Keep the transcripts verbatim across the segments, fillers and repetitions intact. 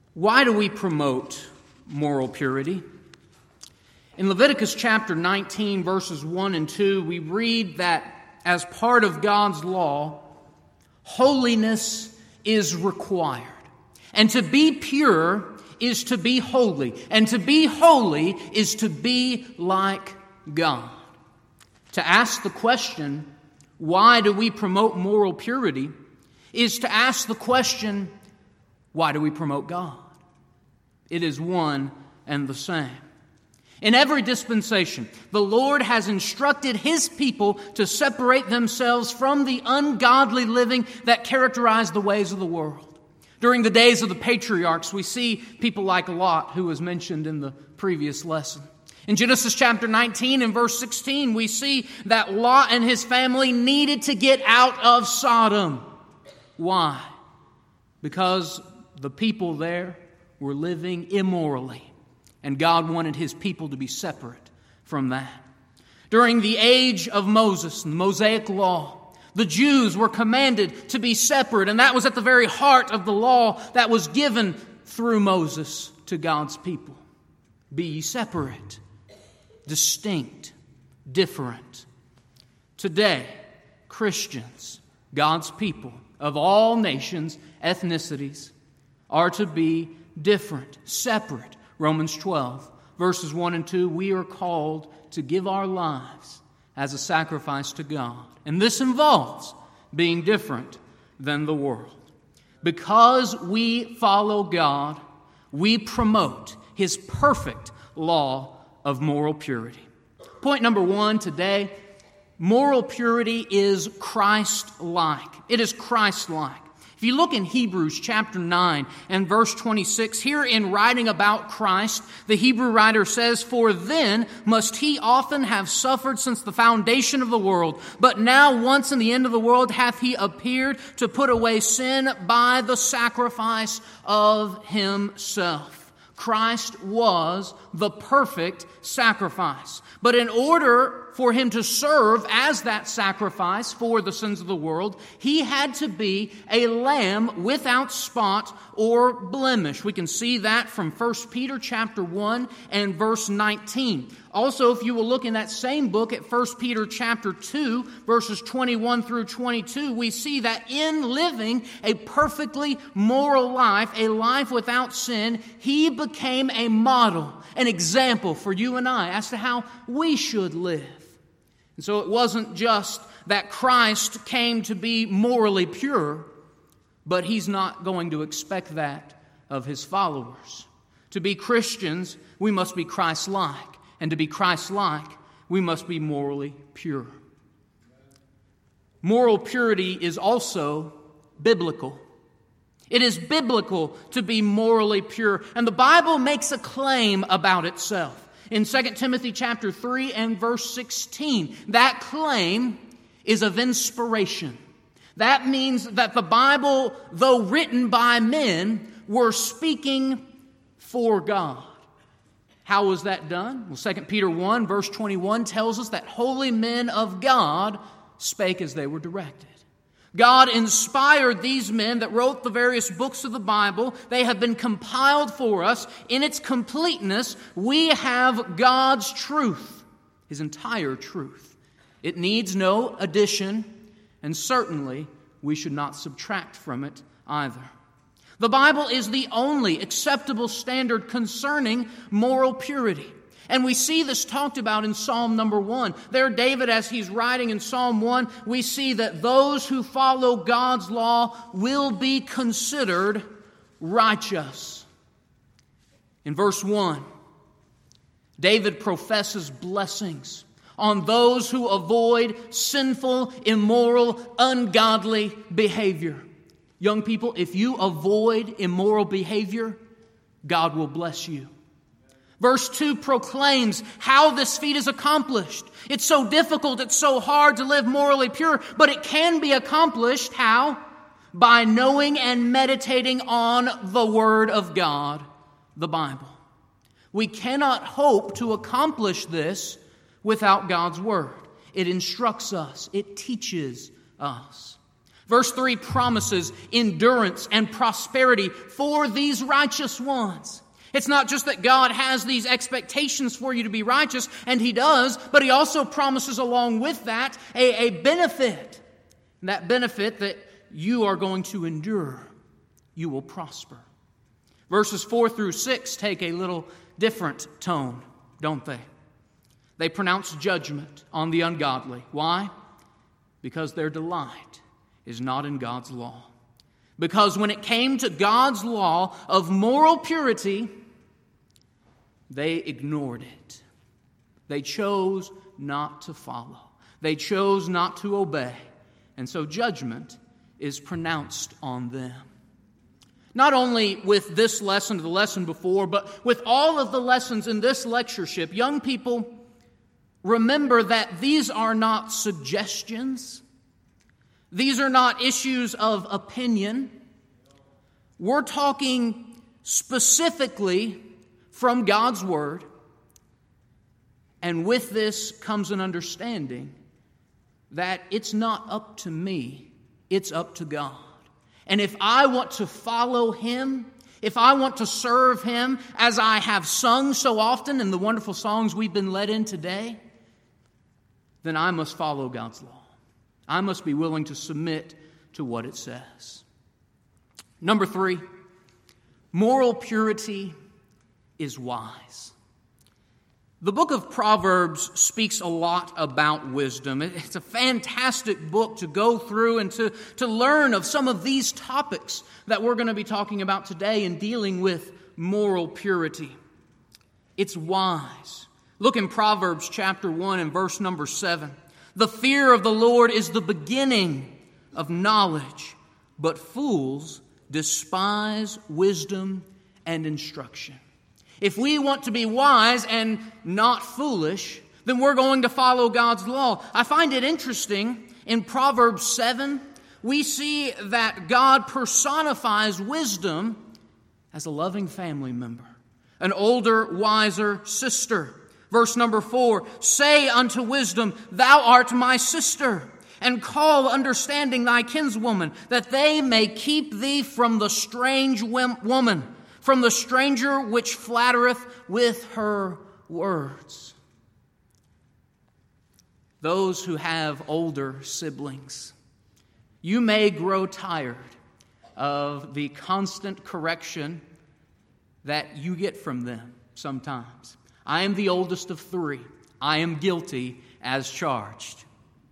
Why do we promote moral purity? In Leviticus chapter nineteen, verses one and two, we read that as part of God's law, holiness is required. And to be pure is to be holy. And to be holy is to be like God. To ask the question, why do we promote moral purity, is to ask the question, why do we promote God? It is one and the same. In every dispensation, the Lord has instructed His people to separate themselves from the ungodly living that characterize the ways of the world. During the days of the patriarchs, we see people like Lot, who was mentioned in the previous lesson. In Genesis chapter nineteen and verse sixteen, we see that Lot and his family needed to get out of Sodom. Why? Because the people there were living immorally. And God wanted His people to be separate from that. During the age of Moses, the Mosaic Law, the Jews were commanded to be separate. And that was at the very heart of the law that was given through Moses to God's people. Be ye separate, distinct, different. Today, Christians, God's people of all nations, ethnicities, are to be different, separate. Romans twelve, verses one and two, we are called to give our lives as a sacrifice to God. And this involves being different than the world. Because we follow God, we promote His perfect law of moral purity. Point number one today, moral purity is Christ-like. It is Christ-like. If you look in Hebrews chapter nine and verse twenty-six, here in writing about Christ, the Hebrew writer says, "For then must He often have suffered since the foundation of the world. But now once in the end of the world hath He appeared to put away sin by the sacrifice of Himself." Christ was the perfect sacrifice. But in order for Him to serve as that sacrifice for the sins of the world, He had to be a lamb without spot or blemish. We can see that from First Peter chapter one and verse nineteen. Also, if you will look in that same book at First Peter chapter two, verses twenty-one through twenty-two, we see that in living a perfectly moral life, a life without sin, He became a model, an example for you and I as to how we should live. And so it wasn't just that Christ came to be morally pure, but He's not going to expect that of His followers. To be Christians, we must be Christ-like. And to be Christ-like, we must be morally pure. Moral purity is also biblical. It is biblical to be morally pure. And the Bible makes a claim about itself. In Second Timothy chapter three and verse sixteen, that claim is of inspiration. That means that the Bible, though written by men, were speaking for God. How was that done? Well, Second Peter one, verse twenty-one tells us that holy men of God spake as they were directed. God inspired these men that wrote the various books of the Bible. They have been compiled for us. In its completeness, we have God's truth, His entire truth. It needs no addition, and certainly we should not subtract from it either. The Bible is the only acceptable standard concerning moral purity. And we see this talked about in Psalm number one. There, David, as he's writing in Psalm one, we see that those who follow God's law will be considered righteous. In verse one, David professes blessings on those who avoid sinful, immoral, ungodly behavior. Young people, if you avoid immoral behavior, God will bless you. Verse two proclaims how this feat is accomplished. It's so difficult, it's so hard to live morally pure, but it can be accomplished. How? By knowing and meditating on the Word of God, the Bible. We cannot hope to accomplish this without God's Word. It instructs us. It teaches us. Verse three promises endurance and prosperity for these righteous ones. It's not just that God has these expectations for you to be righteous, and He does, but He also promises along with that a, a benefit. And that benefit that you are going to endure. You will prosper. Verses four through six take a little different tone, don't they? They pronounce judgment on the ungodly. Why? Because their delight is not in God's law. Because when it came to God's law of moral purity, they ignored it. They chose not to follow. They chose not to obey. And so judgment is pronounced on them. Not only with this lesson or the lesson before, but with all of the lessons in this lectureship, young people, remember that these are not suggestions. These are not issues of opinion. We're talking specifically from God's Word. And with this comes an understanding that it's not up to me, it's up to God. And if I want to follow Him, if I want to serve Him, as I have sung so often in the wonderful songs we've been led in today, then I must follow God's law. I must be willing to submit to what it says. Number three, moral purity is wise. The book of Proverbs speaks a lot about wisdom. It's a fantastic book to go through and to, to learn of some of these topics that we're going to be talking about today in dealing with moral purity. It's wise. Look in Proverbs chapter one and verse number seven. The fear of the Lord is the beginning of knowledge, but fools despise wisdom and instruction. If we want to be wise and not foolish, then we're going to follow God's law. I find it interesting, in Proverbs seven, we see that God personifies wisdom as a loving family member, an older, wiser sister. Verse number four, say unto wisdom, thou art my sister, and call understanding thy kinswoman, that they may keep thee from the strange woman, from the stranger which flattereth with her words. Those who have older siblings, you may grow tired of the constant correction that you get from them sometimes. I am the oldest of three. I am guilty as charged.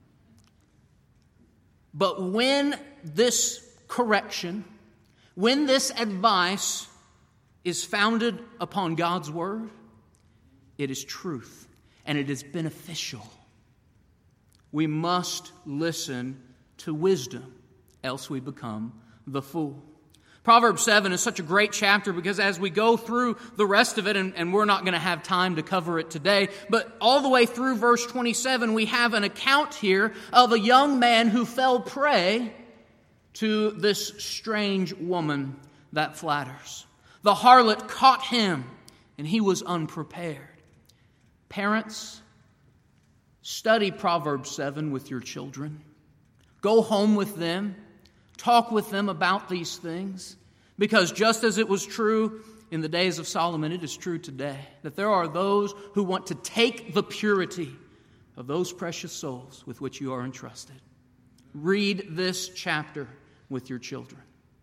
But when this correction, when this advice is founded upon God's Word, it is truth and it is beneficial. We must listen to wisdom, else we become the fool. Proverbs seven is such a great chapter because as we go through the rest of it, and, and we're not going to have time to cover it today, but all the way through verse twenty-seven, we have an account here of a young man who fell prey to this strange woman that flatters. The harlot caught him, and he was unprepared. Parents, study Proverbs seven with your children. Go home with them. Talk with them about these things. Because just as it was true in the days of Solomon, it is true today. That there are those who want to take the purity of those precious souls with which you are entrusted. Read this chapter with your children.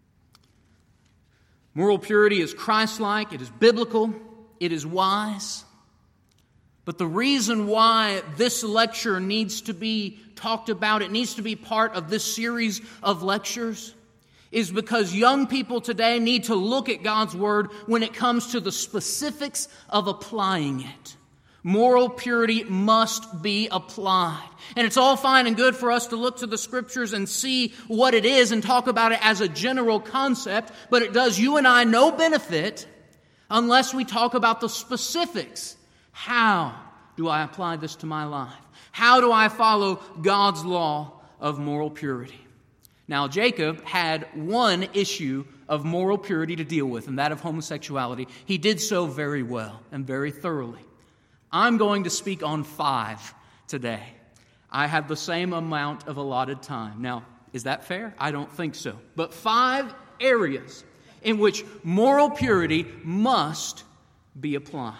Moral purity is Christ-like, it is biblical, it is wise. But the reason why this lecture needs to be talked about, it needs to be part of this series of lectures, is because young people today need to look at God's Word when it comes to the specifics of applying it. Moral purity must be applied. And it's all fine and good for us to look to the Scriptures and see what it is and talk about it as a general concept, but it does you and I no benefit unless we talk about the specifics. How do I apply this to my life? How do I follow God's law of moral purity? Now, Jacob had one issue of moral purity to deal with, and that of homosexuality. He did so very well and very thoroughly. I'm going to speak on five today. I have the same amount of allotted time. Now, Is that fair? I don't think so. But five areas in which moral purity must be applied.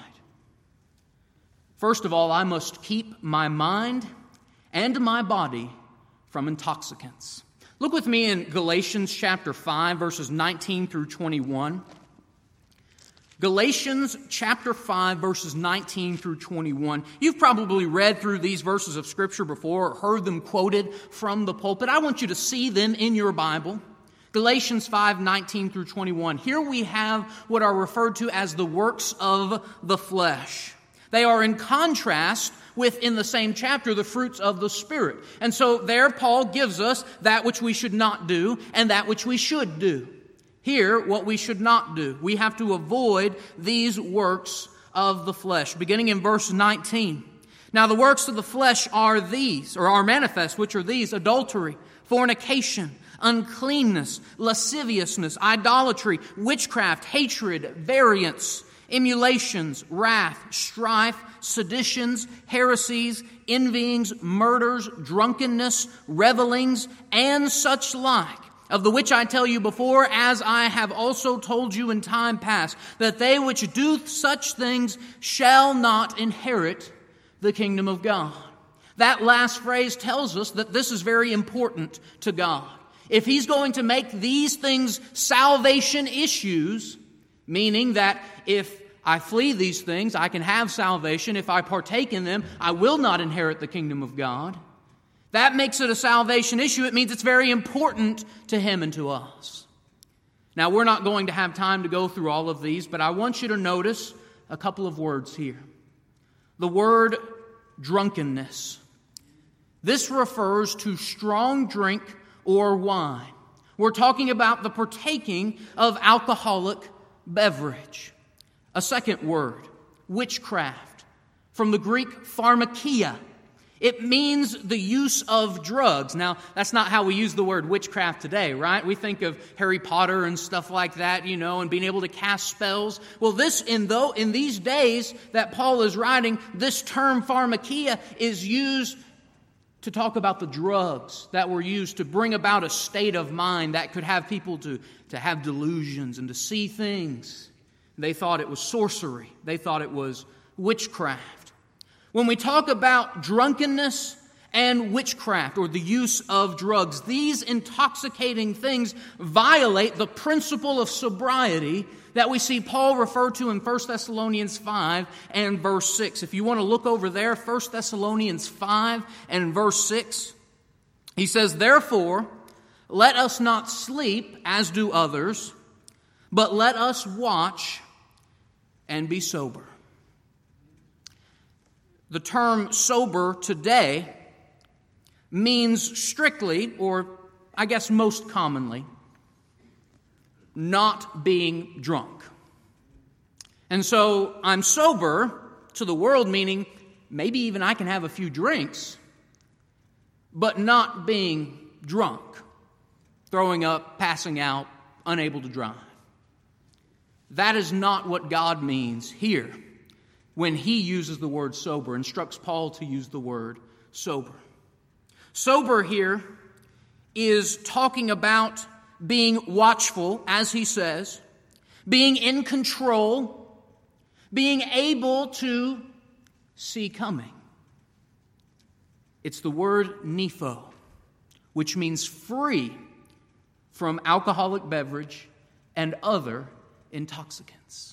First of all, I must keep my mind and my body from intoxicants. Look with me in Galatians chapter five, verses nineteen through twenty-one. Galatians chapter five, verses nineteen through twenty-one. You've probably read through these verses of Scripture before or heard them quoted from the pulpit. I want you to see them in your Bible. Galatians five, nineteen through twenty-one. Here we have what are referred to as the works of the flesh. They are in contrast with, in the same chapter, the fruits of the Spirit. And so there Paul gives us that which we should not do and that which we should do. Here, what we should not do. We have to avoid these works of the flesh. Beginning in verse nineteen. Now the works of the flesh are these, or are manifest, which are these: adultery, fornication, uncleanness, lasciviousness, idolatry, witchcraft, hatred, variance, emulations, wrath, strife, seditions, heresies, envyings, murders, drunkenness, revelings, and such like, of the which I tell you before, as I have also told you in time past, that they which do such things shall not inherit the kingdom of God. That last phrase tells us that this is very important to God. If He's going to make these things salvation issues, meaning that if I flee these things, I can have salvation. If I partake in them, I will not inherit the kingdom of God. That makes it a salvation issue. It means it's very important to Him and to us. Now, we're not going to have time to go through all of these, but I want you to notice a couple of words here. The word drunkenness. This refers to strong drink or wine. We're talking about the partaking of alcoholic beverage. A second word, witchcraft, from the Greek pharmakia. It means the use of drugs. Now, that's not how we use the word witchcraft today, right? We think of Harry Potter and stuff like that, you know, and being able to cast spells. Well, this, in though in these days that Paul is writing, this term pharmakia is used to talk about the drugs that were used to bring about a state of mind that could have people to, to have delusions and to see things. They thought it was sorcery. They thought it was witchcraft. When we talk about drunkenness and witchcraft, or the use of drugs, these intoxicating things violate the principle of sobriety that we see Paul refer to in First Thessalonians five and verse six. If you want to look over there, First Thessalonians five and verse six, he says, "Therefore, let us not sleep as do others, but let us watch and be sober." The term sober today means strictly, or I guess most commonly, not being drunk. And so I'm sober to the world, meaning maybe even I can have a few drinks, but not being drunk, throwing up, passing out, unable to drive. That is not what God means here when He uses the word sober, instructs Paul to use the word sober. Sober here is talking about being watchful, as he says, being in control, being able to see coming. It's the word nepho, which means free from alcoholic beverage and other intoxicants.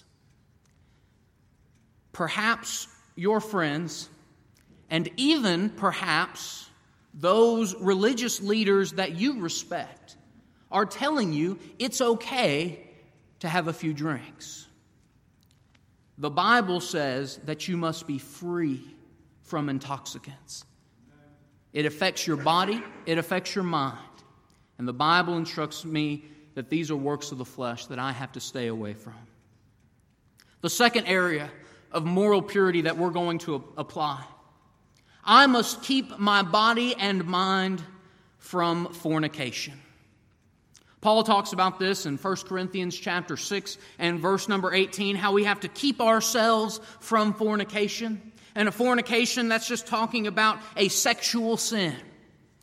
Perhaps your friends, and even perhaps those religious leaders that you respect, are telling you it's okay to have a few drinks. The Bible says that you must be free from intoxicants. It affects your body, it affects your mind. And the Bible instructs me that these are works of the flesh that I have to stay away from. The second area of moral purity that we're going to apply: I must keep my body and mind from fornication. Paul talks about this in First Corinthians chapter six and verse number eighteen, how we have to keep ourselves from fornication. And a fornication, that's just talking about a sexual sin.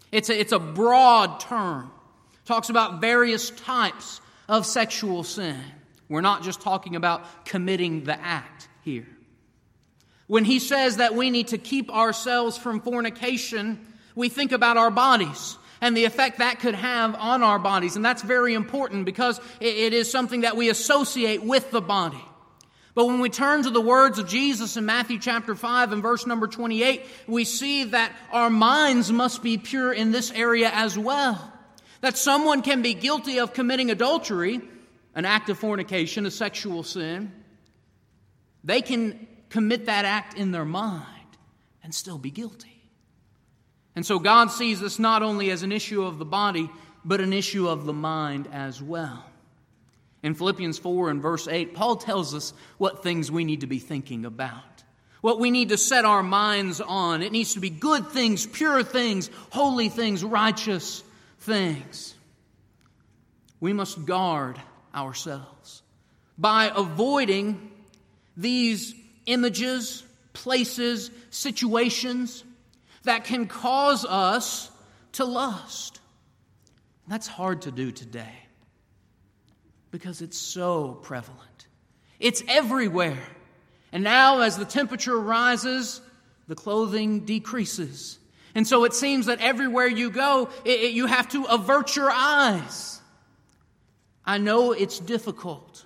It's a, it's a broad term. It talks about various types of sexual sin. We're not just talking about committing the act here. When he says that we need to keep ourselves from fornication, we think about our bodies and the effect that could have on our bodies. And that's very important because it is something that we associate with the body. But when we turn to the words of Jesus in Matthew chapter five and verse number twenty-eight, we see that our minds must be pure in this area as well. That someone can be guilty of committing adultery, an act of fornication, a sexual sin. They can commit that act in their mind and still be guilty. And so God sees this not only as an issue of the body, but an issue of the mind as well. In Philippians four and verse eight, Paul tells us what things we need to be thinking about, what we need to set our minds on. It needs to be good things, pure things, holy things, righteous things. We must guard ourselves by avoiding these images, places, situations that can cause us to lust. That's hard to do today because it's so prevalent. It's everywhere. And now as the temperature rises, the clothing decreases. And so it seems that everywhere you go, it, it, you have to avert your eyes. I know it's difficult.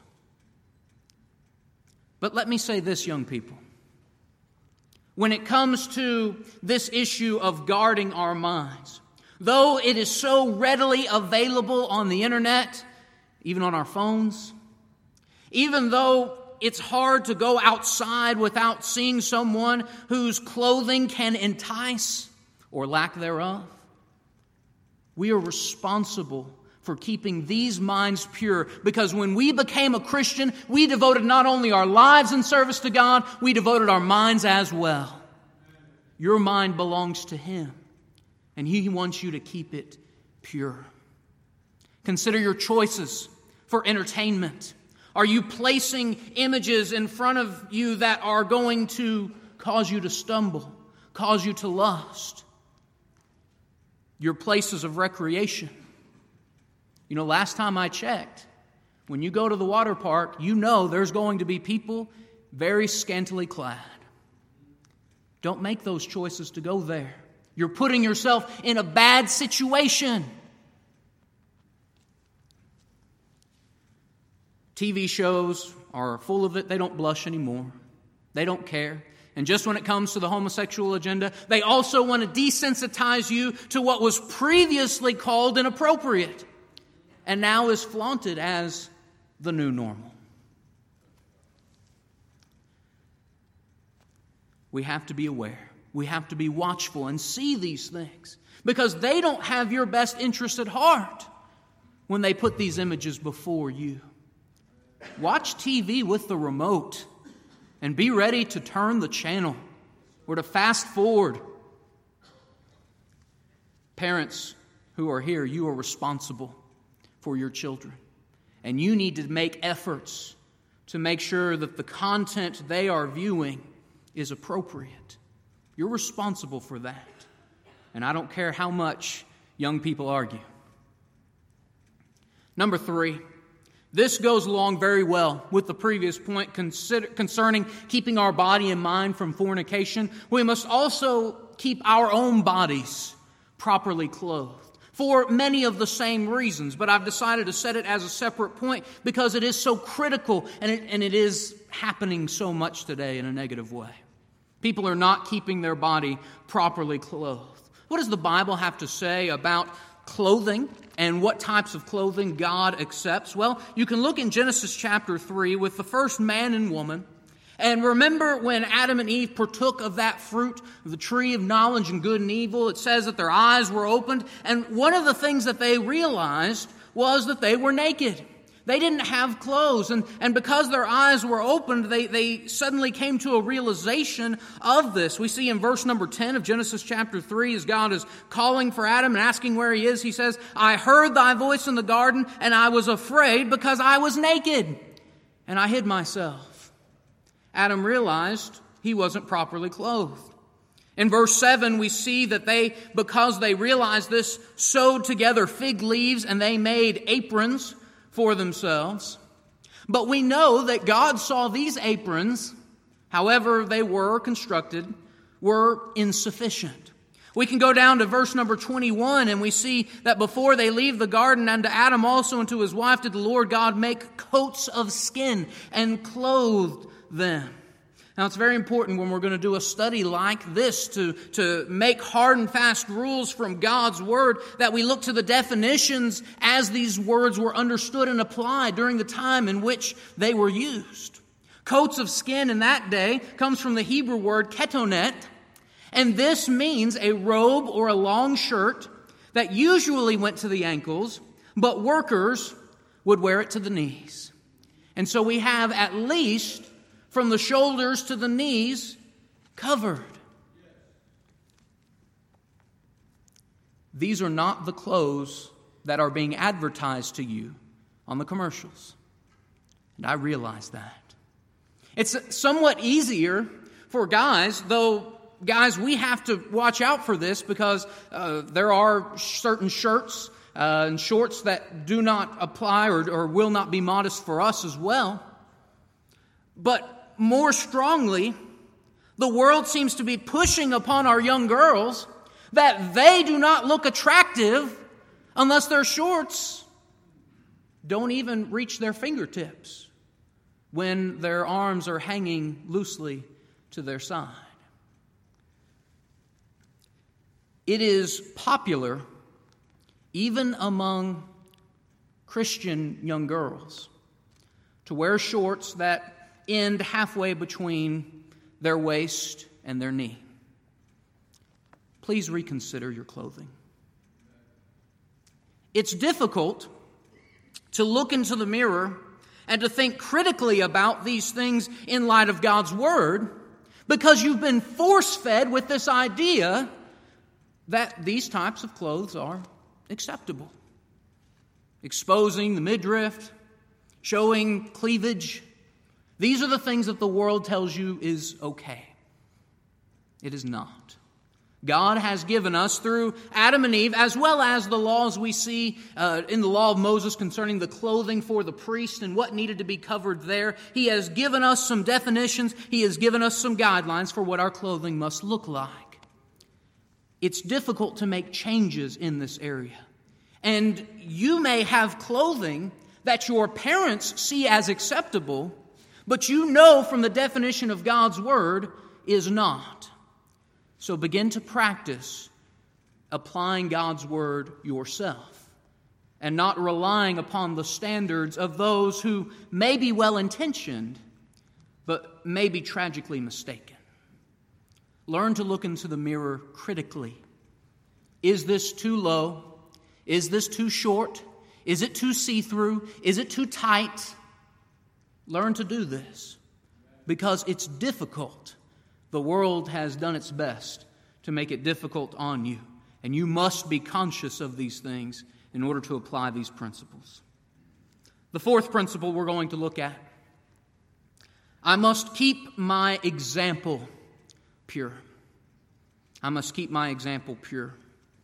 But let me say this, young people. When it comes to this issue of guarding our minds, though it is so readily available on the internet, even on our phones, even though it's hard to go outside without seeing someone whose clothing can entice or lack thereof, we are responsible for keeping these minds pure, because when we became a Christian, we devoted not only our lives in service to God, we devoted our minds as well. Your mind belongs to Him, and He wants you to keep it pure. Consider your choices for entertainment. Are you placing images in front of you that are going to cause you to stumble, cause you to lust? Your places of recreation. You know, last time I checked, when you go to the water park, you know there's going to be people very scantily clad. Don't make those choices to go there. You're putting yourself in a bad situation. T V shows are full of it. They don't blush anymore. They don't care. And just when it comes to the homosexual agenda, they also want to desensitize you to what was previously called inappropriate and now is flaunted as the new normal. We have to be aware. We have to be watchful and see these things, because they don't have your best interest at heart when they put these images before you. Watch T V with the remote and be ready to turn the channel or to fast forward. Parents who are here, you are responsible for your children. And you need to make efforts to make sure that the content they are viewing is appropriate. You're responsible for that. And I don't care how much young people argue. Number three, this goes along very well with the previous point consider, concerning keeping our body and mind from fornication. We must also keep our own bodies properly clothed for many of the same reasons. But I've decided to set it as a separate point because it is so critical, and it, and it is happening so much today in a negative way. People are not keeping their body properly clothed. What does the Bible have to say about clothing and what types of clothing God accepts? Well, you can look in Genesis chapter three with the first man and woman. And remember when Adam and Eve partook of that fruit, the tree of knowledge and good and evil, it says that their eyes were opened. And one of the things that they realized was that they were naked. They didn't have clothes. And, and because their eyes were opened, they, they suddenly came to a realization of this. We see in verse number ten of Genesis chapter three, as God is calling for Adam and asking where he is, he says, "I heard thy voice in the garden, and I was afraid because I was naked, and I hid myself." Adam realized he wasn't properly clothed. In verse seven, we see that they, because they realized this, sewed together fig leaves and they made aprons for themselves. But we know that God saw these aprons, however they were constructed, were insufficient. We can go down to verse number twenty-one, and we see that before they leave the garden, and to Adam also and to his wife did the Lord God make coats of skin and clothed them. Now, it's very important when we're going to do a study like this to, to make hard and fast rules from God's Word that we look to the definitions as these words were understood and applied during the time in which they were used. Coats of skin in that day comes from the Hebrew word ketonet, and this means a robe or a long shirt that usually went to the ankles, but workers would wear it to the knees. And so we have at least from the shoulders to the knees covered. These are not the clothes that are being advertised to you on the commercials. And I realize that. It's somewhat easier for guys, though, guys, we have to watch out for this because uh, there are certain shirts uh, and shorts that do not apply or, or will not be modest for us as well. But more strongly, the world seems to be pushing upon our young girls that they do not look attractive unless their shorts don't even reach their fingertips when their arms are hanging loosely to their side. It is popular, even among Christian young girls, to wear shorts that end halfway between their waist and their knee. Please reconsider your clothing. It's difficult to look into the mirror and to think critically about these things in light of God's Word because you've been force-fed with this idea that these types of clothes are acceptable. Exposing the midriff, showing cleavage. These are the things that the world tells you is okay. It is not. God has given us through Adam and Eve, as well as the laws we see uh, in the law of Moses concerning the clothing for the priest and what needed to be covered there. He has given us some definitions. He has given us some guidelines for what our clothing must look like. It's difficult to make changes in this area. And you may have clothing that your parents see as acceptable, but you know from the definition of God's Word is not. So begin to practice applying God's Word yourself and not relying upon the standards of those who may be well-intentioned but may be tragically mistaken. Learn to look into the mirror critically. Is this too low? Is this too short? Is it too see-through? Is it too tight? Learn to do this because it's difficult. The world has done its best to make it difficult on you, and you must be conscious of these things in order to apply these principles. The fourth principle we're going to look at: I must keep my example pure. I must keep my example pure.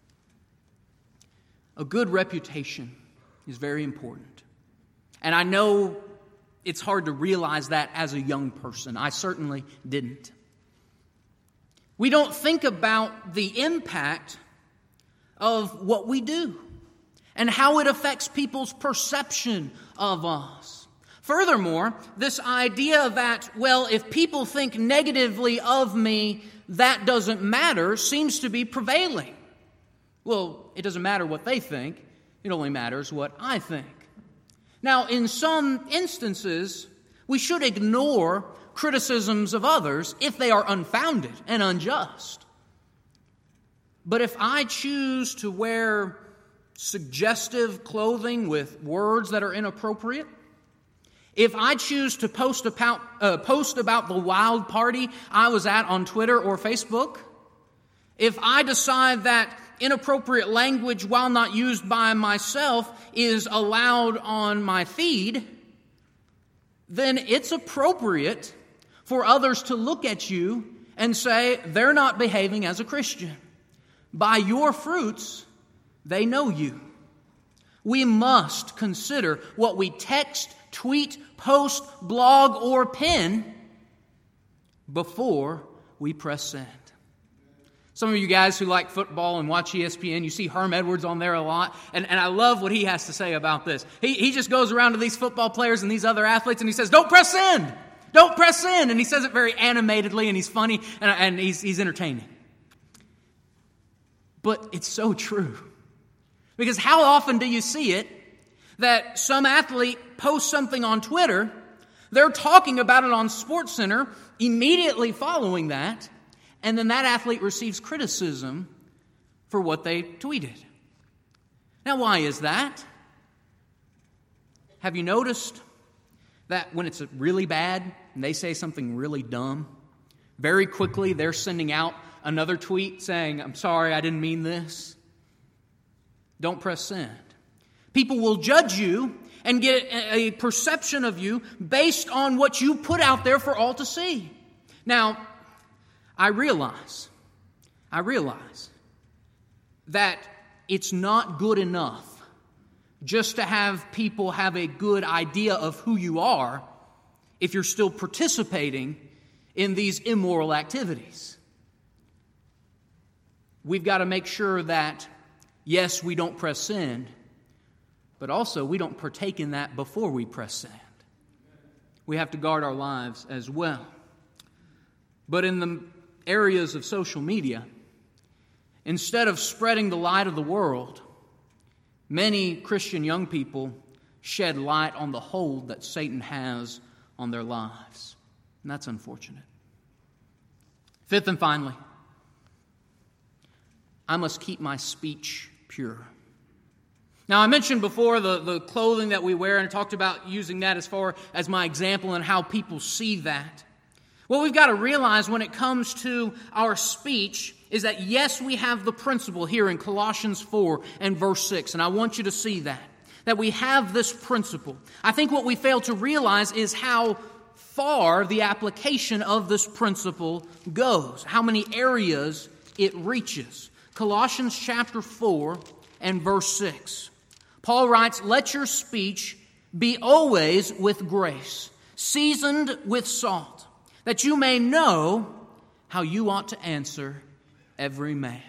A good reputation is very important. And I know it's hard to realize that as a young person. I certainly didn't. We don't think about the impact of what we do and how it affects people's perception of us. Furthermore, this idea that, well, if people think negatively of me, that doesn't matter, seems to be prevailing. Well, it doesn't matter what they think. It only matters what I think. Now, in some instances, we should ignore criticisms of others if they are unfounded and unjust. But if I choose to wear suggestive clothing with words that are inappropriate, if I choose to post about, uh, post about the wild party I was at on Twitter or Facebook, if I decide that inappropriate language, while not used by myself, is allowed on my feed, then it's appropriate for others to look at you and say, they're not behaving as a Christian. By your fruits, they know you. We must consider what we text, tweet, post, blog, or pin before we press send. Some of you guys who like football and watch E S P N, you see Herm Edwards on there a lot, and, and I love what he has to say about this. He, he just goes around to these football players and these other athletes and he says, don't press send! Don't press send! And he says it very animatedly and he's funny and, and he's, he's entertaining. But it's so true. Because how often do you see it that some athlete posts something on Twitter, they're talking about it on SportsCenter immediately following that, and then that athlete receives criticism for what they tweeted. Now, why is that? Have you noticed that when it's really bad and they say something really dumb, very quickly they're sending out another tweet saying, I'm sorry, I didn't mean this. Don't press send. People will judge you and get a perception of you based on what you put out there for all to see. Now, I realize, I realize that it's not good enough just to have people have a good idea of who you are if you're still participating in these immoral activities. We've got to make sure that, yes, we don't press send, but also we don't partake in that before we press send. We have to guard our lives as well. But in the areas of social media, instead of spreading the light of the world, many Christian young people shed light on the hold that Satan has on their lives. And that's unfortunate. Fifth and finally, I must keep my speech pure. Now, I mentioned before the, the clothing that we wear, and I talked about using that as far as my example and how people see that. What we've got to realize when it comes to our speech is that, yes, we have the principle here in Colossians four and verse six, and I want you to see that, that we have this principle. I think what we fail to realize is how far the application of this principle goes, how many areas it reaches. Colossians chapter four and verse six. Paul writes, let your speech be always with grace, seasoned with salt, that you may know how you ought to answer every man.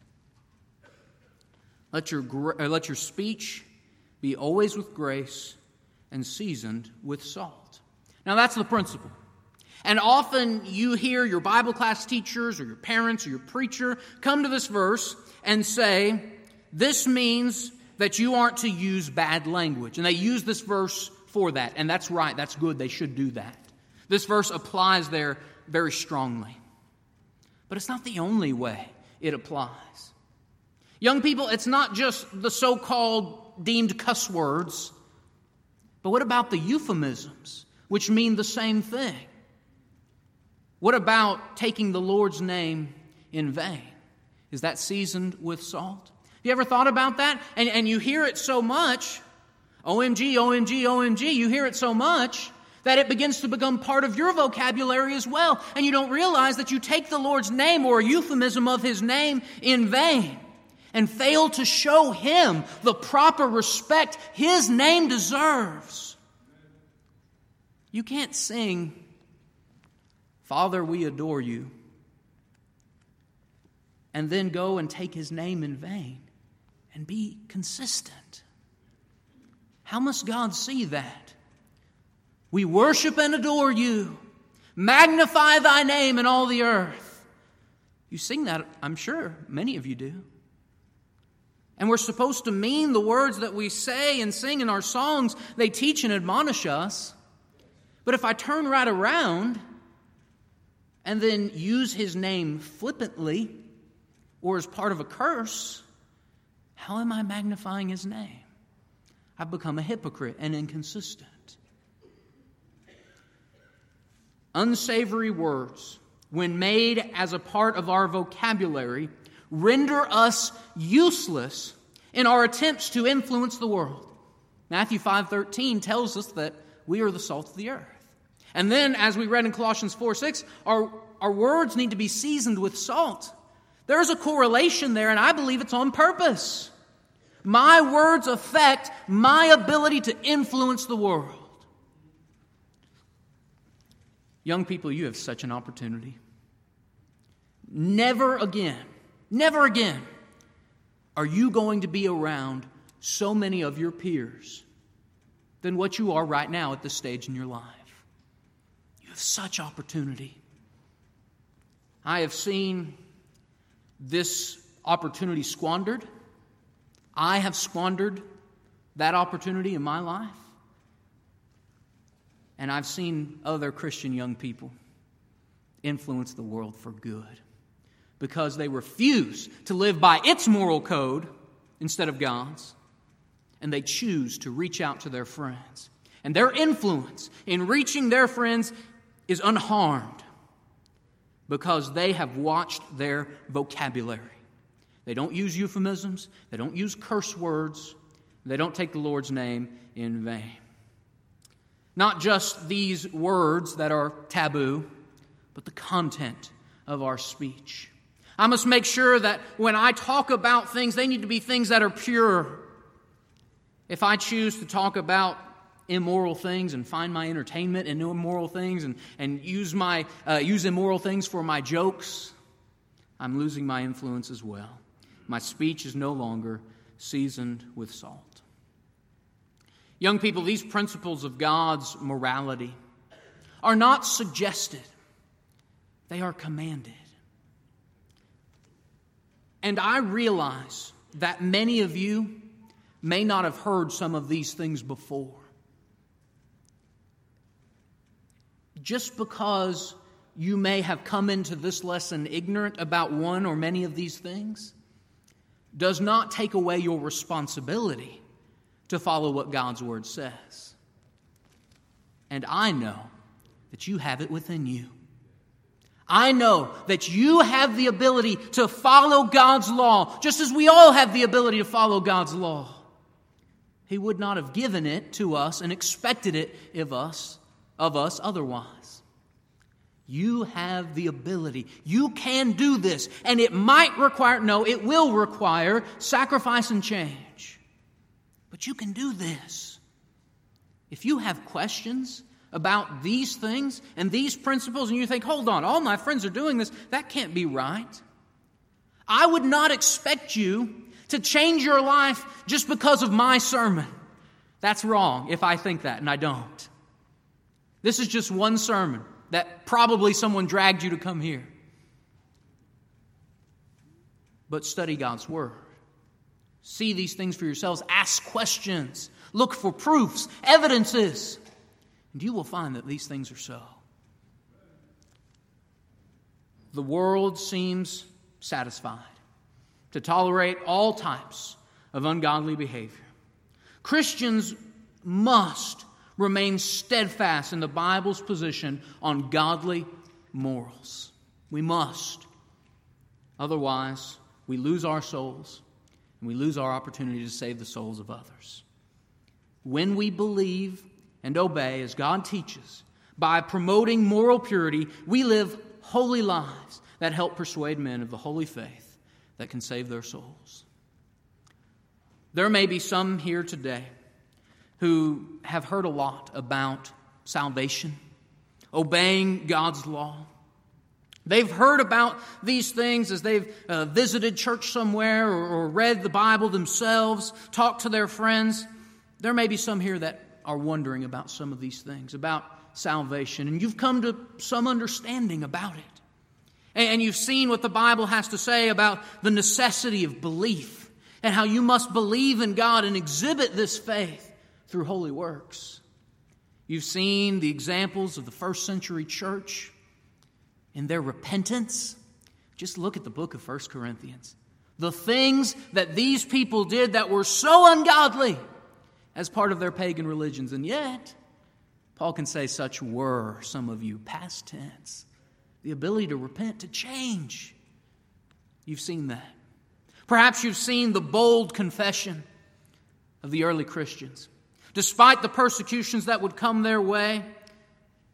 Let your, let your speech be always with grace and seasoned with salt. Now that's the principle. And often you hear your Bible class teachers or your parents or your preacher come to this verse and say, this means that you aren't to use bad language. And they use this verse for that. And that's right. That's good. They should do that. This verse applies there very strongly. But it's not the only way it applies. Young people, it's not just the so-called deemed cuss words. But what about the euphemisms, which mean the same thing? What about taking the Lord's name in vain? Is that seasoned with salt? You ever thought about that? And, and you hear it so much, O M G, O M G, O M G, you hear it so much that it begins to become part of your vocabulary as well. And you don't realize that you take the Lord's name or a euphemism of His name in vain and fail to show Him the proper respect His name deserves. You can't sing, Father, we adore you, and then go and take His name in vain and be consistent. How must God see that? We worship and adore you. Magnify thy name in all the earth. You sing that, I'm sure many of you do. And we're supposed to mean the words that we say and sing in our songs. They teach and admonish us. But if I turn right around and then use His name flippantly or as part of a curse, how am I magnifying His name? I've become a hypocrite and inconsistent. Unsavory words, when made as a part of our vocabulary, render us useless in our attempts to influence the world. Matthew five thirteen tells us that we are the salt of the earth. And then, as we read in Colossians four six, our, our words need to be seasoned with salt. There's a correlation there, and I believe it's on purpose. My words affect my ability to influence the world. Young people, you have such an opportunity. Never again, never again are you going to be around so many of your peers than what you are right now at this stage in your life. You have such opportunity. I have seen this opportunity squandered. I have squandered that opportunity in my life. And I've seen other Christian young people influence the world for good because they refuse to live by its moral code instead of God's, and they choose to reach out to their friends. And their influence in reaching their friends is unharmed because they have watched their vocabulary. They don't use euphemisms, they don't use curse words, they don't take the Lord's name in vain. Not just these words that are taboo, but the content of our speech. I must make sure that when I talk about things, they need to be things that are pure. If I choose to talk about immoral things and find my entertainment in immoral things and, and use my uh, use immoral things for my jokes, I'm losing my influence as well. My speech is no longer seasoned with salt. Young people, these principles of God's morality are not suggested. They are commanded. And I realize that many of you may not have heard some of these things before. Just because you may have come into this lesson ignorant about one or many of these things does not take away your responsibility to follow what God's Word says. And I know that you have it within you. I know that you have the ability to follow God's law, just as we all have the ability to follow God's law. He would not have given it to us and expected it of us, of us otherwise. You have the ability. You can do this. And it might require, no, it will require sacrifice and change. But you can do this. If you have questions about these things and these principles and you think, hold on, all my friends are doing this, that can't be right. I would not expect you to change your life just because of my sermon. That's wrong if I think that, and I don't. This is just one sermon that probably someone dragged you to come here. But study God's Word. See these things for yourselves. Ask questions. Look for proofs, evidences. And you will find that these things are so. The world seems satisfied to tolerate all types of ungodly behavior. Christians must remain steadfast in the Bible's position on godly morals. We must. Otherwise, we lose our souls and we lose our opportunity to save the souls of others. When we believe and obey as God teaches, by promoting moral purity, we live holy lives that help persuade men of the holy faith that can save their souls. There may be some here today who have heard a lot about salvation, obeying God's law. They've heard about these things as they've uh, visited church somewhere or, or read the Bible themselves, talked to their friends. There may be some here that are wondering about some of these things, about salvation, and you've come to some understanding about it. And, and you've seen what the Bible has to say about the necessity of belief and how you must believe in God and exhibit this faith through holy works. You've seen the examples of the first century church in their repentance. Just look at the book of First Corinthians. The things that these people did that were so ungodly as part of their pagan religions. And yet, Paul can say, such were some of you, past tense. The ability to repent, to change. You've seen that. Perhaps you've seen the bold confession of the early Christians. Despite the persecutions that would come their way,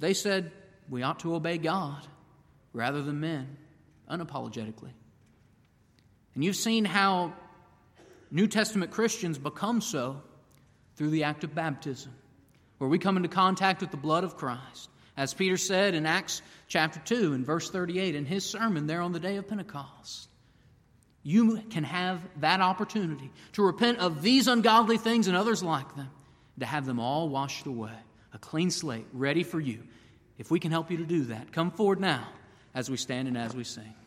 They said we ought to obey God rather than men, unapologetically. And you've seen how New Testament Christians become so through the act of baptism, where we come into contact with the blood of Christ. As Peter said in Acts chapter two and verse thirty-eight in his sermon there on the day of Pentecost, you can have that opportunity to repent of these ungodly things and others like them, to have them all washed away, a clean slate ready for you. If we can help you to do that, come forward now as we stand and as we sing.